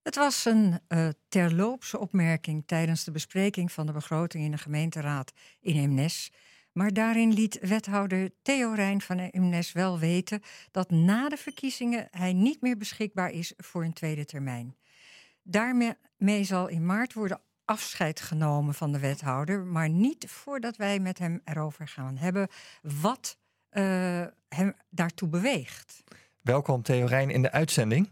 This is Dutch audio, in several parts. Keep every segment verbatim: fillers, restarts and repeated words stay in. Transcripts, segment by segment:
Het was een uh, terloopse opmerking tijdens de bespreking van de begroting in de gemeenteraad in Eemnes. Maar daarin liet wethouder Theo Rijn van Eemnes wel weten dat na de verkiezingen hij niet meer beschikbaar is voor een tweede termijn. Daarmee zal in maart worden afscheid genomen van de wethouder, maar niet voordat wij met hem erover gaan hebben wat uh, hem daartoe beweegt. Welkom Theo Rijn in de uitzending.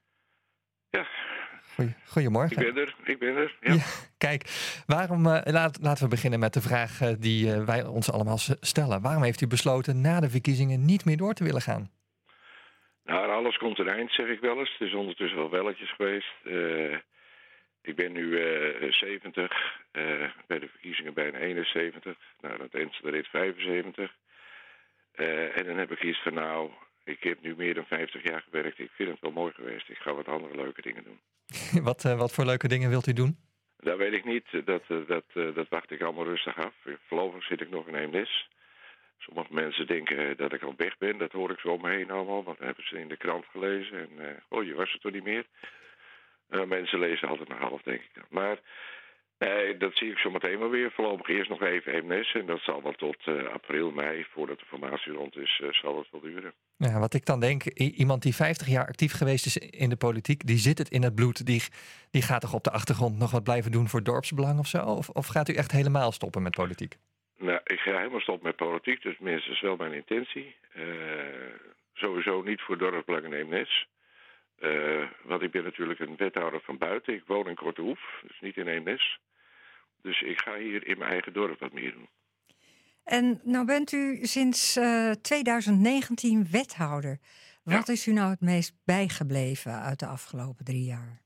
Ja. Goeie, goedemorgen. Ik ben er, ik ben er. Ja. Ja, kijk, waarom, uh, laat, laten we beginnen met de vraag uh, die uh, wij ons allemaal stellen. Waarom heeft u besloten na de verkiezingen niet meer door te willen gaan? Nou, alles komt een eind, zeg ik wel eens. Het is ondertussen wel welletjes geweest. Uh, ik ben nu uh, zeventig, uh, bij de verkiezingen bijna eenenzeventig. Nou, dat eind de rit vijfenzeventig. Uh, en dan heb ik iets van, nou, ik heb nu meer dan vijftig jaar gewerkt. Ik vind het wel mooi geweest. Ik ga wat andere leuke dingen doen. wat, uh, wat voor leuke dingen wilt u doen? Dat weet ik niet. Dat, uh, dat, uh, dat wacht ik allemaal rustig af. Voorlopig zit ik nog in Eemnes. Sommige mensen denken dat ik al weg ben. Dat hoor ik zo om me heen allemaal. Want dan hebben ze in de krant gelezen. En, uh, oh, je was er toch niet meer? Uh, mensen lezen altijd maar half, denk ik dan. Maar nee, dat zie ik zo meteen wel weer. Voorlopig eerst nog even Eemnes. En dat zal wel tot uh, april, mei, voordat de formatie rond is, uh, zal het wel duren. Ja, wat ik dan denk, iemand die vijftig jaar actief geweest is in de politiek, die zit het in het bloed. Die, die gaat toch op de achtergrond nog wat blijven doen voor dorpsbelang of zo? Of, of gaat u echt helemaal stoppen met politiek? Nou, ik ga helemaal stoppen met politiek. Dus minstens is wel mijn intentie. Uh, sowieso niet voor dorpsbelang in Eemnes. Uh, want ik ben natuurlijk een wethouder van buiten. Ik woon in Kortehoef, dus niet in Eemnes. Dus ik ga hier in mijn eigen dorp wat meer doen. En nou bent u sinds uh, twintig negentien wethouder. Wat ja. is u nou het meest bijgebleven uit de afgelopen drie jaar?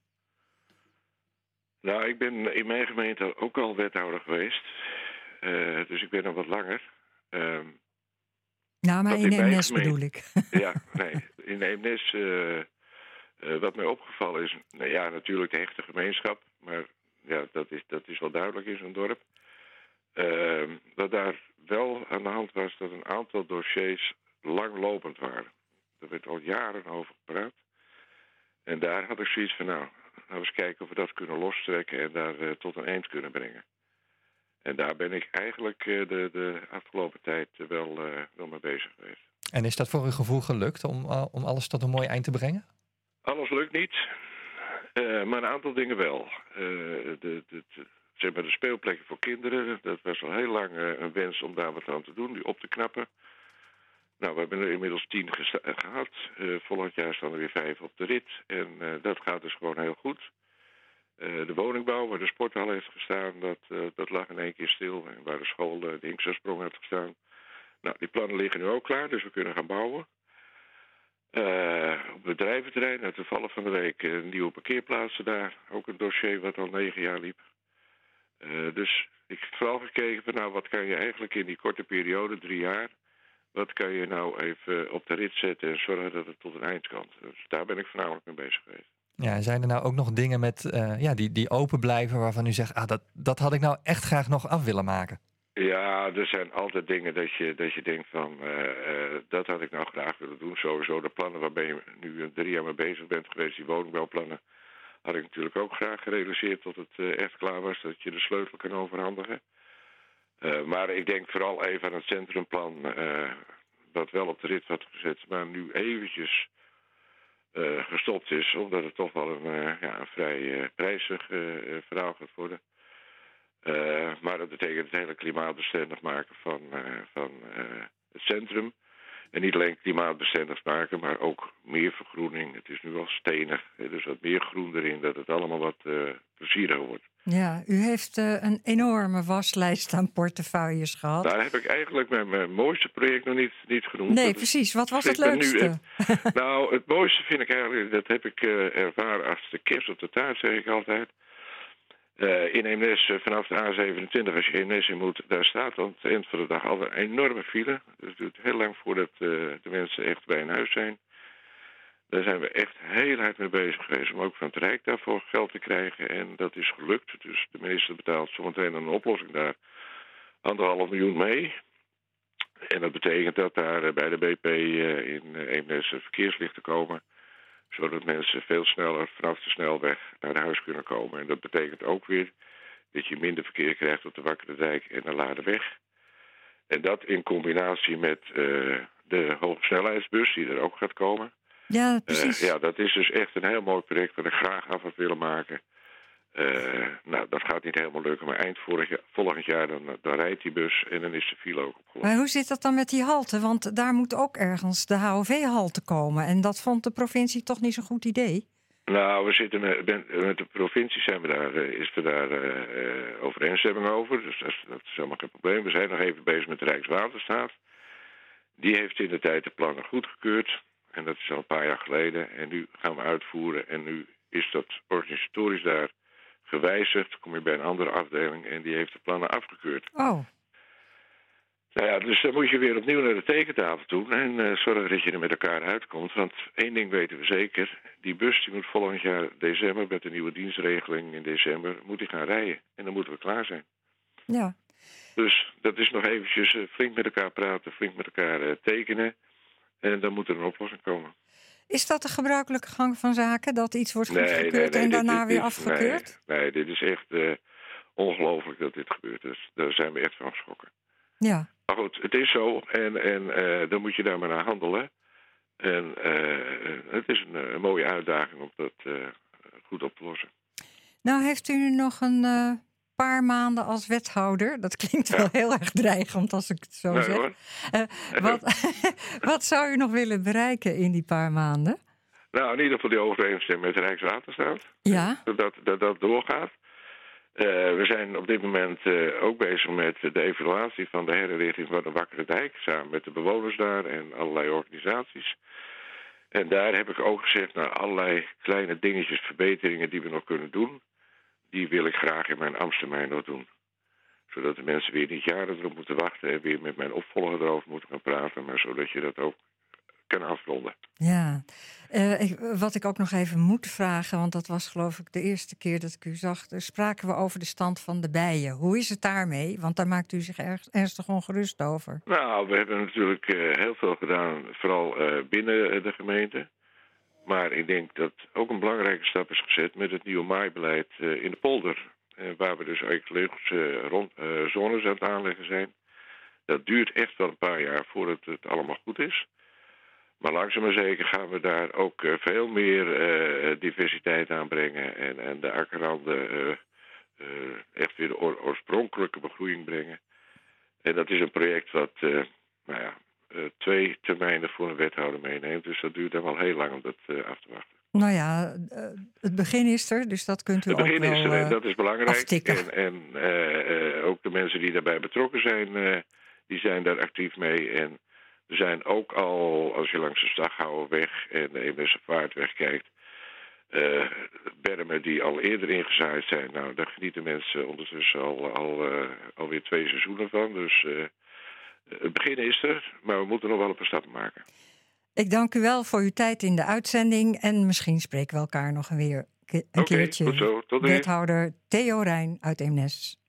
Nou, ik ben in mijn gemeente ook al wethouder geweest. Uh, dus ik ben al wat langer. Uh, nou, maar in Eemnes gemeente... bedoel ik. Ja, nee. In Eemnes, uh, uh, wat mij opgevallen is, nou ja, natuurlijk de hechte gemeenschap. Maar ja, dat is, dat is wel duidelijk in zo'n dorp. Uh, dat daar wel aan de hand was dat een aantal dossiers langlopend waren. Er werd al jaren over gepraat. En daar had ik zoiets van, nou, nou eens kijken of we dat kunnen lostrekken en daar uh, tot een eind kunnen brengen. En daar ben ik eigenlijk uh, de, de afgelopen tijd uh, wel, uh, wel mee bezig geweest. En is dat voor uw gevoel gelukt om, uh, om alles tot een mooi eind te brengen? Alles lukt niet, uh, maar een aantal dingen wel. Uh, de, de, de, zeg maar de speelplekken voor kinderen, dat was al heel lang uh, een wens om daar wat aan te doen, die op te knappen. Nou, we hebben er inmiddels tien gesta- gehad. Uh, volgend jaar staan er weer vijf op de rit. En uh, dat gaat dus gewoon heel goed. Uh, de woningbouw, waar de sporthal heeft gestaan, dat, uh, dat lag in één keer stil. En waar de school uh, de Hinkstersprong heeft gestaan. Nou, die plannen liggen nu ook klaar, dus we kunnen gaan bouwen. Uh, op het bedrijventerrein, nou, toevallig van de week, uh, nieuwe parkeerplaatsen daar. Ook een dossier wat al negen jaar liep. Uh, dus ik heb vooral gekeken van, nou, wat kan je eigenlijk in die korte periode, drie jaar... Wat kan je nou even op de rit zetten en zorgen dat het tot een eind kan? Dus daar ben ik voornamelijk mee bezig geweest. Ja, en zijn er nou ook nog dingen met, uh, ja, die, die open blijven waarvan u zegt, ah, dat, dat had ik nou echt graag nog af willen maken? Ja, er zijn altijd dingen dat je, dat je denkt van, uh, uh, dat had ik nou graag willen doen. Sowieso de plannen waarbij je nu drie jaar mee bezig bent geweest, die woningbouwplannen, had ik natuurlijk ook graag gerealiseerd tot het uh, echt klaar was, dat je de sleutel kan overhandigen. Uh, maar ik denk vooral even aan het centrumplan, uh, dat wel op de rit wordt gezet, maar nu eventjes uh, gestopt is, omdat het toch wel een, uh, ja, een vrij uh, prijzig uh, verhaal gaat worden. Uh, maar dat betekent het hele klimaatbestendig maken van, uh, van uh, het centrum. En niet alleen klimaatbestendig maken, maar ook meer vergroening. Het is nu al stenig, dus wat meer groen erin, dat het allemaal wat uh, plezieriger wordt. Ja, u heeft uh, een enorme waslijst aan portefeuilles gehad. Daar heb ik eigenlijk mijn, mijn mooiste project nog niet, niet genoemd. Nee, dat precies. Is, wat was het leukste? Het, nou, het mooiste vind ik eigenlijk, dat heb ik uh, ervaren als de kerst op de taart, zeg ik altijd. Uh, in Eemnes, uh, vanaf de A zevenentwintig, als je Eemnes in moet, daar staat aan het eind van de dag al een enorme file. Dus het duurt heel lang voordat uh, de mensen echt bij een huis zijn. Daar zijn we echt heel hard mee bezig geweest om ook van het Rijk daarvoor geld te krijgen. En dat is gelukt. Dus de minister betaalt zometeen een oplossing daar anderhalf miljoen mee. En dat betekent dat daar bij de B P in Eemnes verkeerslichten komen. Zodat mensen veel sneller vanaf de snelweg naar huis kunnen komen. En dat betekent ook weer dat je minder verkeer krijgt op de Wakkerdijk en de Laarderweg. En dat in combinatie met uh, de hogesnelheidsbus die er ook gaat komen. Ja, precies. Uh, ja, dat is dus echt een heel mooi project dat ik graag af had willen maken. Uh, nou, dat gaat niet helemaal lukken, maar eind vorig jaar, volgend jaar dan, dan rijdt die bus en dan is de file ook opgelost. Maar hoe zit dat dan met die halte? Want daar moet ook ergens de H O V-halte komen. En dat vond de provincie toch niet zo'n goed idee? Nou, we zitten met, met de provincie zijn we daar, is er daar uh, overeenstemming over. Dus dat is, dat is helemaal geen probleem. We zijn nog even bezig met de Rijkswaterstaat. Die heeft in de tijd de plannen goedgekeurd. En dat is al een paar jaar geleden. En nu gaan we uitvoeren. En nu is dat organisatorisch daar gewijzigd. Dan kom je bij een andere afdeling en die heeft de plannen afgekeurd. Oh. Nou ja, dus dan moet je weer opnieuw naar de tekentafel toe en uh, zorgen dat je er met elkaar uitkomt. Want één ding weten we zeker, die bus die moet volgend jaar december met de nieuwe dienstregeling in december, moet die gaan rijden. En dan moeten we klaar zijn. Ja. Dus dat is nog eventjes uh, flink met elkaar praten, flink met elkaar uh, tekenen. En dan moet er een oplossing komen. Is dat de gebruikelijke gang van zaken, dat iets wordt nee, goedgekeurd nee, nee, en dit, daarna dit, weer dit, afgekeurd? Nee, nee, dit is echt uh, ongelooflijk dat dit gebeurt. Dus daar zijn we echt van geschrokken. Ja. Maar goed, het is zo en, en uh, dan moet je daar maar naar handelen. En uh, het is een, een mooie uitdaging om dat uh, goed op te lossen. Nou, heeft u nu nog een uh, paar maanden als wethouder? Dat klinkt wel ja. heel erg dreigend als ik het zo nee, zeg. Uh, wat, wat zou u nog willen bereiken in die paar maanden? Nou, in ieder geval die overeenstemming met de Rijkswaterstaat. Ja. Dat dat, dat doorgaat. Uh, we zijn op dit moment uh, ook bezig met de evaluatie van de herinrichting van de Wakkerdijk, samen met de bewoners daar en allerlei organisaties. En daar heb ik ook gezegd, nou, allerlei kleine dingetjes, verbeteringen die we nog kunnen doen, die wil ik graag in mijn ambtstermijn nog doen. Zodat de mensen weer niet jaren erop moeten wachten en weer met mijn opvolger erover moeten gaan praten, maar zodat je dat ook kan afronden. Ja, uh, ik, wat ik ook nog even moet vragen, want dat was geloof ik de eerste keer dat ik u zag, dus spraken we over de stand van de bijen. Hoe is het daarmee? Want daar maakt u zich erg, ernstig ongerust over. Nou, we hebben natuurlijk uh, heel veel gedaan, vooral uh, binnen de gemeente. Maar ik denk dat ook een belangrijke stap is gezet met het nieuwe maaibeleid uh, in de polder. Uh, waar we dus eigenlijk uh, rond, uh, zones aan het aanleggen zijn. Dat duurt echt wel een paar jaar voordat het allemaal goed is. Maar langzaam maar zeker gaan we daar ook uh, veel meer uh, diversiteit aanbrengen. En, en de akkerranden uh, uh, echt weer de oor- oorspronkelijke begroeiing brengen. En dat is een project wat uh, nou ja, uh, twee termijnen voor een wethouder meeneemt. Dus dat duurt dan wel heel lang om dat uh, af te wachten. Nou ja, uh, het begin is er, dus dat kunt u ook wel Het begin is er en dat is belangrijk. aftikken. En, en uh, uh, ook de mensen die daarbij betrokken zijn, uh, die zijn daar actief mee. En er zijn ook al, als je langs de Staghouwerweg en de Eemnesservaartweg kijkt, uh, bermen die al eerder ingezaaid zijn. Nou, daar genieten mensen ondertussen al, al, uh, alweer twee seizoenen van. Dus uh, het begin is er, maar we moeten nog wel een paar stappen maken. Ik dank u wel voor uw tijd in de uitzending en misschien spreken we elkaar nog weer een okay, keertje. Goed zo. Tot Wethouder Theo Rijn uit Eemnes.